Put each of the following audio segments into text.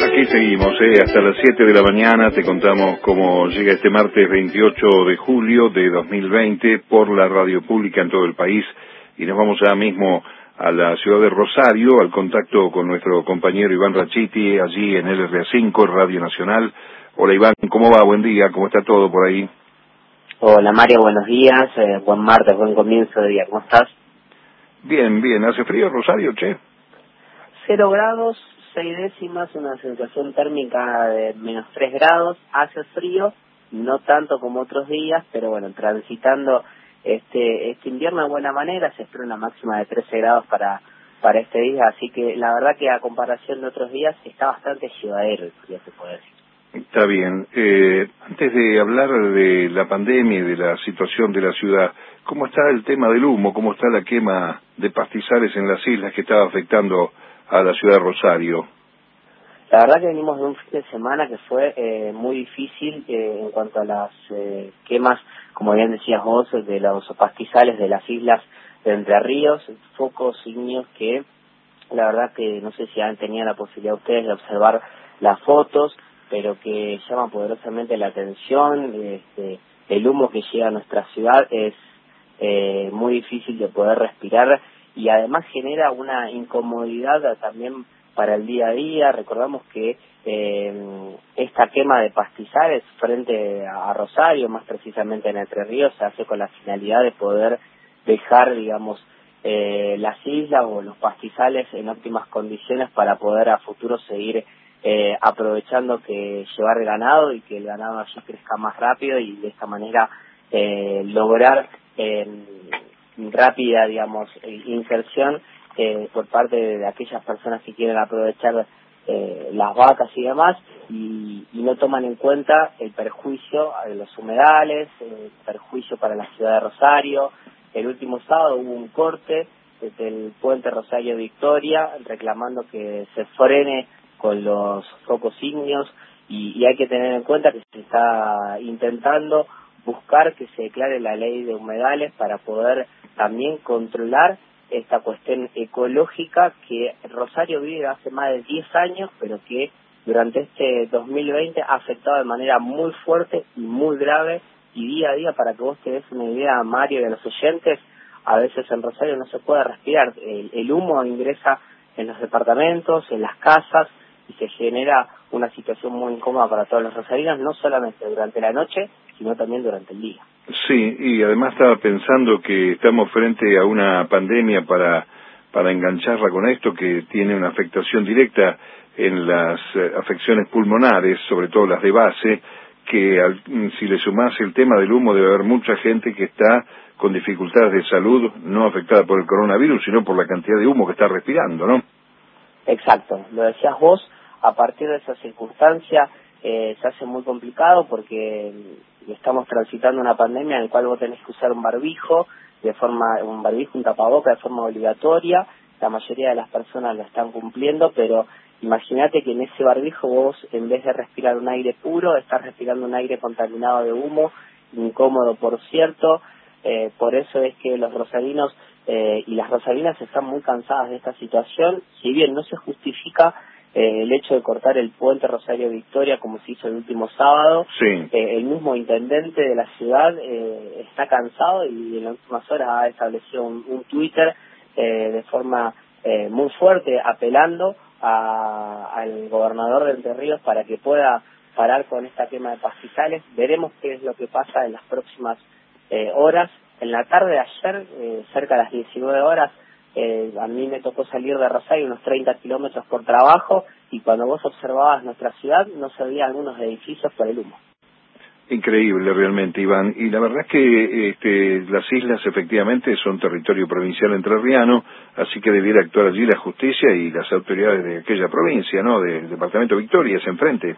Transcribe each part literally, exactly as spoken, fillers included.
Aquí seguimos, eh, hasta las siete de la mañana te contamos cómo llega este martes veintiocho de julio de dos mil veinte por la radio pública en todo el país y nos vamos ya mismo a la ciudad de Rosario, al contacto con nuestro compañero Iván Rachiti, allí en L R A cinco, Radio Nacional. Hola Iván, ¿cómo va? Buen día, ¿cómo está todo por ahí? Hola Mario, buenos días, eh, buen martes, buen comienzo de día, ¿cómo estás? Bien, bien, ¿hace frío Rosario, che? Cero grados, seis décimas, una sensación térmica de menos tres grados, hace frío, no tanto como otros días, pero bueno, transitando este este invierno de buena manera, se espera una máxima de trece grados para para este día, así que la verdad que a comparación de otros días está bastante llevadero el frío, se puede decir. Está bien. Eh, antes de hablar de la pandemia y de la situación de la ciudad, ¿cómo está el tema del humo? ¿Cómo está la quema de pastizales en las islas que estaba afectando a la ciudad de Rosario? La verdad que venimos de un fin de semana que fue eh, muy difícil eh, en cuanto a las eh, quemas, como bien decías vos, de los pastizales de las islas de Entre Ríos, focos ígneos que la verdad que no sé si han tenido la posibilidad ustedes de observar las fotos, pero que llama poderosamente la atención. Este, el humo que llega a nuestra ciudad es eh, muy difícil de poder respirar y además genera una incomodidad también para el día a día. Recordamos que eh, esta quema de pastizales frente a Rosario, más precisamente en Entre Ríos, se hace con la finalidad de poder dejar, digamos, eh, las islas o los pastizales en óptimas condiciones para poder a futuro seguir eh, aprovechando que llevar ganado y que el ganado allí crezca más rápido y de esta manera eh, lograr eh, rápida, digamos, inserción eh, por parte de aquellas personas que quieren aprovechar eh, las vacas y demás y, y no toman en cuenta el perjuicio de los humedales, el perjuicio para la ciudad de Rosario. El último sábado hubo un corte desde el puente Rosario Victoria reclamando que se frene con los focos ígneos y, y hay que tener en cuenta que se está intentando buscar que se declare la ley de humedales para poder también controlar esta cuestión ecológica que Rosario vive hace más de diez años, pero que durante este dos mil veinte ha afectado de manera muy fuerte y muy grave, y día a día, para que vos te des una idea, Mario, y a los oyentes, a veces en Rosario no se puede respirar. El, el humo ingresa en los departamentos, en las casas, y se genera una situación muy incómoda para todos los rosarinos, no solamente durante la noche, sino también durante el día. Sí, y además estaba pensando que estamos frente a una pandemia para para engancharla con esto que tiene una afectación directa en las eh, afecciones pulmonares, sobre todo las de base, que al, si le sumás el tema del humo debe haber mucha gente que está con dificultades de salud, no afectada por el coronavirus, sino por la cantidad de humo que está respirando, ¿no? Exacto, lo decías vos, a partir de esa circunstancia eh, se hace muy complicado porque estamos transitando una pandemia en la cual vos tenés que usar un barbijo, de forma un barbijo, un tapaboca de forma obligatoria. La mayoría de las personas lo están cumpliendo, pero imagínate que en ese barbijo vos, en vez de respirar un aire puro, estás respirando un aire contaminado de humo, incómodo por cierto. Eh, por eso es que los rosarinos eh, y las rosarinas están muy cansadas de esta situación. Si bien no se justifica eh, el hecho de cortar el puente Rosario Victoria como se hizo el último sábado, Sí. eh, el mismo intendente de la ciudad eh, está cansado y en las últimas horas ha establecido un, un Twitter eh, de forma eh, muy fuerte apelando a, al gobernador de Entre Ríos para que pueda parar con esta quema de pastizales. Veremos qué es lo que pasa en las próximas eh, horas. En la tarde de ayer, eh, cerca de las diecinueve horas, eh, a mí me tocó salir de Rosario unos treinta kilómetros por trabajo y cuando vos observabas nuestra ciudad no se veían algunos edificios por el humo. Increíble realmente, Iván. Y la verdad es que este, las islas efectivamente son territorio provincial entrerriano, así que debiera actuar allí la justicia y las autoridades de aquella provincia, ¿no? Del departamento Victoria, es enfrente.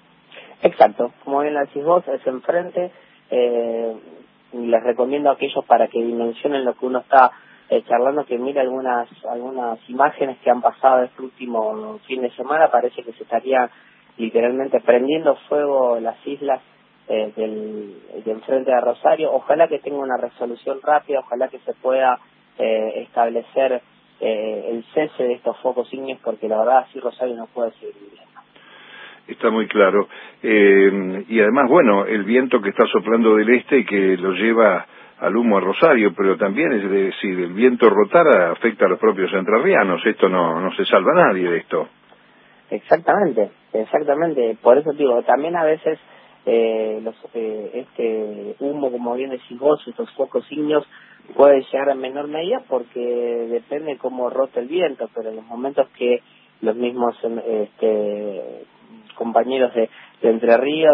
Exacto, como bien lo decís vos, es enfrente. Eh, les recomiendo a aquellos para que dimensionen lo que uno está eh, charlando, que mire algunas algunas imágenes que han pasado este último fin de semana. Parece que se estaría literalmente prendiendo fuego las islas eh, del, de enfrente de Rosario. Ojalá que tenga una resolución rápida, ojalá que se pueda eh, establecer eh, el cese de estos focos ígneos, porque la verdad así Rosario no puede seguir viviendo. Está muy claro. Eh, y además, bueno, el viento que está soplando del este y que lo lleva al humo a Rosario, pero también es de, si el viento rotara afecta a los propios entrerrianos. Esto no, no se salva a nadie de esto. Exactamente, exactamente. Por eso digo, también a veces eh, los, eh, este humo, como bien decís vos, estos focos ígneos, puede llegar en menor medida porque depende cómo rote el viento, pero en los momentos que los mismos este, compañeros de, de Entre Ríos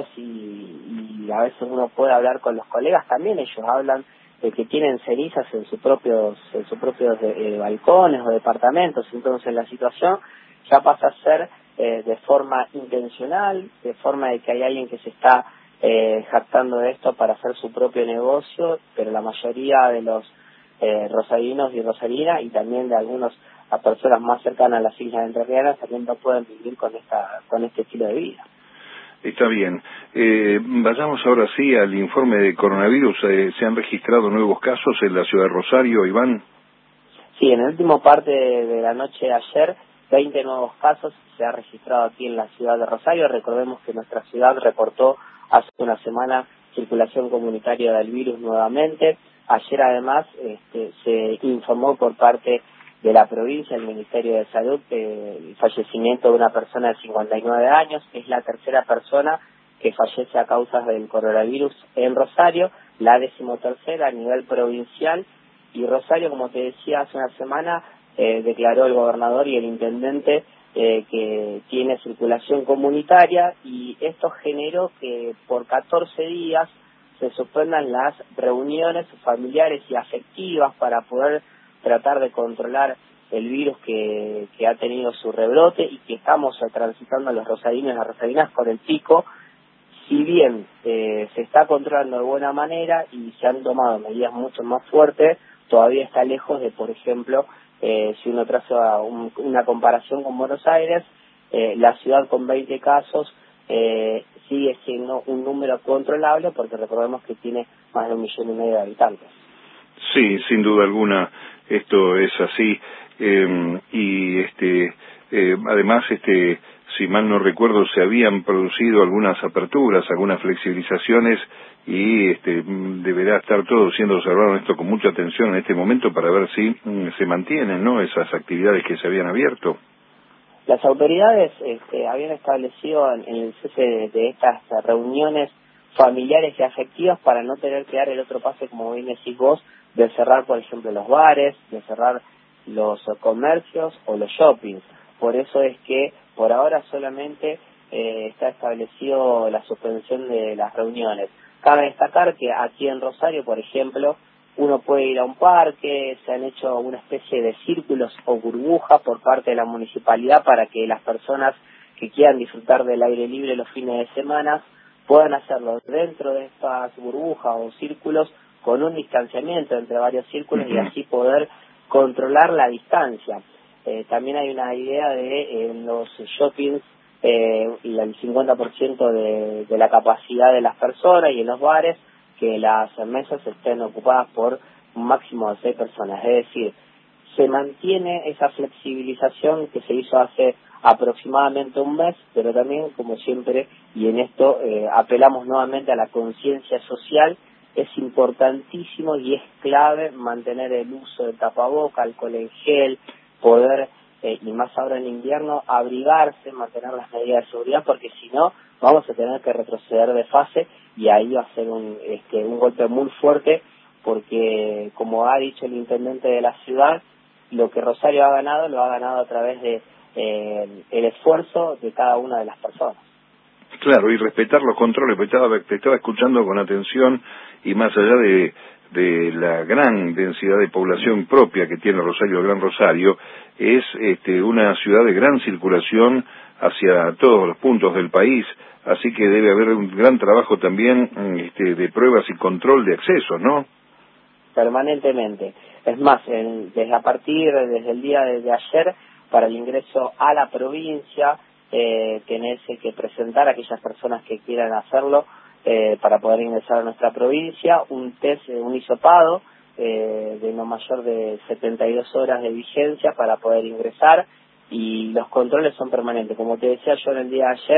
y, y a veces uno puede hablar con los colegas, también ellos hablan de que tienen cenizas en sus propios en sus propios eh, balcones o departamentos. Entonces la situación ya pasa a ser eh, de forma intencional, de forma de que hay alguien que se está eh, jactando de esto para hacer su propio negocio, pero la mayoría de los eh, rosarinos y rosarinas y también de algunos a personas más cercanas a las islas entrerrianas también no pueden vivir con esta con este estilo de vida. Está bien. Eh, vayamos ahora sí al informe de coronavirus. Eh, ¿Se han registrado nuevos casos en la ciudad de Rosario, Iván? Sí, en el último parte de la noche de ayer, veinte nuevos casos se ha registrado aquí en la ciudad de Rosario. Recordemos que nuestra ciudad reportó hace una semana circulación comunitaria del virus nuevamente. Ayer además este, se informó por parte de la provincia, el Ministerio de Salud, eh, el fallecimiento de una persona de cincuenta y nueve años. Es la tercera persona que fallece a causa del coronavirus en Rosario, la decimotercera a nivel provincial. Y Rosario, como te decía hace una semana, eh, declaró el gobernador y el intendente eh, que tiene circulación comunitaria, y esto generó que por catorce días se suspendan las reuniones familiares y afectivas para poder tratar de controlar el virus que, que ha tenido su rebrote y que estamos transitando los rosarinos y las rosarinas con el pico. Si bien eh, se está controlando de buena manera y se han tomado medidas mucho más fuertes, todavía está lejos de, por ejemplo, eh, si uno traza un, una comparación con Buenos Aires, eh, la ciudad con veinte casos eh, sigue siendo un número controlable porque recordemos que tiene más de un millón y medio de habitantes. Sí, sin duda alguna esto es así. Eh, y este eh, además, este si mal no recuerdo, se habían producido algunas aperturas, algunas flexibilizaciones, y este deberá estar todo siendo observado esto con mucha atención en este momento para ver si mm, se mantienen, ¿no?, esas actividades que se habían abierto. Las autoridades este, habían establecido en, en el cese de, de estas reuniones familiares y afectivas para no tener que dar el otro pase, como bien decís vos, de cerrar, por ejemplo, los bares, de cerrar los comercios o los shoppings. Por eso es que por ahora solamente eh, está establecido la suspensión de las reuniones. Cabe destacar que aquí en Rosario, por ejemplo, uno puede ir a un parque, se han hecho una especie de círculos o burbujas por parte de la municipalidad para que las personas que quieran disfrutar del aire libre los fines de semana puedan hacerlo dentro de estas burbujas o círculos con un distanciamiento entre varios círculos y así poder controlar la distancia. Eh, también hay una idea de eh, en los shoppings eh, y el cincuenta por ciento de, de la capacidad de las personas, y en los bares que las mesas estén ocupadas por un máximo de seis personas. Es decir, se mantiene esa flexibilización que se hizo hace aproximadamente un mes, pero también, como siempre, y en esto eh, apelamos nuevamente a la conciencia social, es importantísimo y es clave mantener el uso de tapaboca, alcohol en gel, poder, eh, y más ahora en invierno, abrigarse, mantener las medidas de seguridad, porque si no, vamos a tener que retroceder de fase y ahí va a ser un, este, un golpe muy fuerte, porque, como ha dicho el intendente de la ciudad, lo que Rosario ha ganado, lo ha ganado a través de eh, el esfuerzo de cada una de las personas. Claro, y respetar los controles, porque estaba, te estaba escuchando con atención, y más allá de, de la gran densidad de población propia que tiene Rosario, el Gran Rosario, es este, una ciudad de gran circulación hacia todos los puntos del país, así que debe haber un gran trabajo también este, de pruebas y control de acceso, ¿no? Permanentemente. Es más, en, desde a partir, desde el día de, de ayer, para el ingreso a la provincia, eh, tenés que presentar a aquellas personas que quieran hacerlo eh, para poder ingresar a nuestra provincia un test, un hisopado eh, de no mayor de setenta y dos horas de vigencia para poder ingresar, y los controles son permanentes. Como te decía yo en el día de ayer,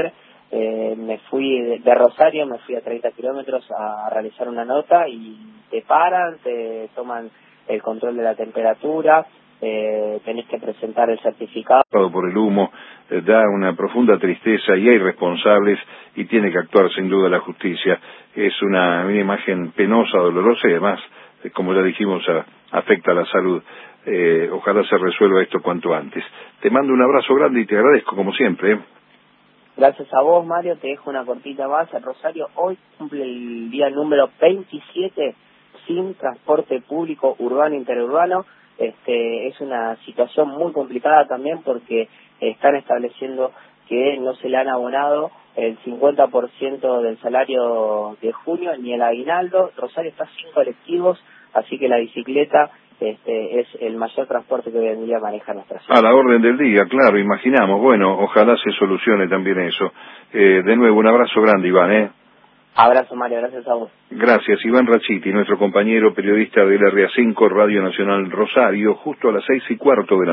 eh, me fui de, de Rosario, me fui a treinta kilómetros a realizar una nota y te paran, te toman el control de la temperatura, eh, tenés que presentar el certificado. Por el humo, eh, da una profunda tristeza y hay responsables y tiene que actuar sin duda la justicia. Es una, una imagen penosa, dolorosa y además, eh, como ya dijimos, a, afecta a la salud. Eh, ojalá se resuelva esto cuanto antes. Te mando un abrazo grande y te agradezco como siempre. ¿eh? Gracias a vos, Mario, te dejo una cortita más. El Rosario hoy cumple el día número veintisiete sin transporte público urbano e interurbano. Este, es una situación muy complicada también porque están estableciendo que no se le han abonado el cincuenta por ciento del salario de junio ni el aguinaldo. Rosario está sin colectivos, así que la bicicleta Este, es el mayor transporte que hoy en día maneja nuestra ciudad. A la orden del día, claro, imaginamos. Bueno, ojalá se solucione también eso. Eh, de nuevo, un abrazo grande, Iván, ¿eh? Abrazo, Mario, gracias a vos. Gracias, Iván Rachiti, nuestro compañero periodista del R A cinco, Radio Nacional Rosario, justo a las seis y cuarto de la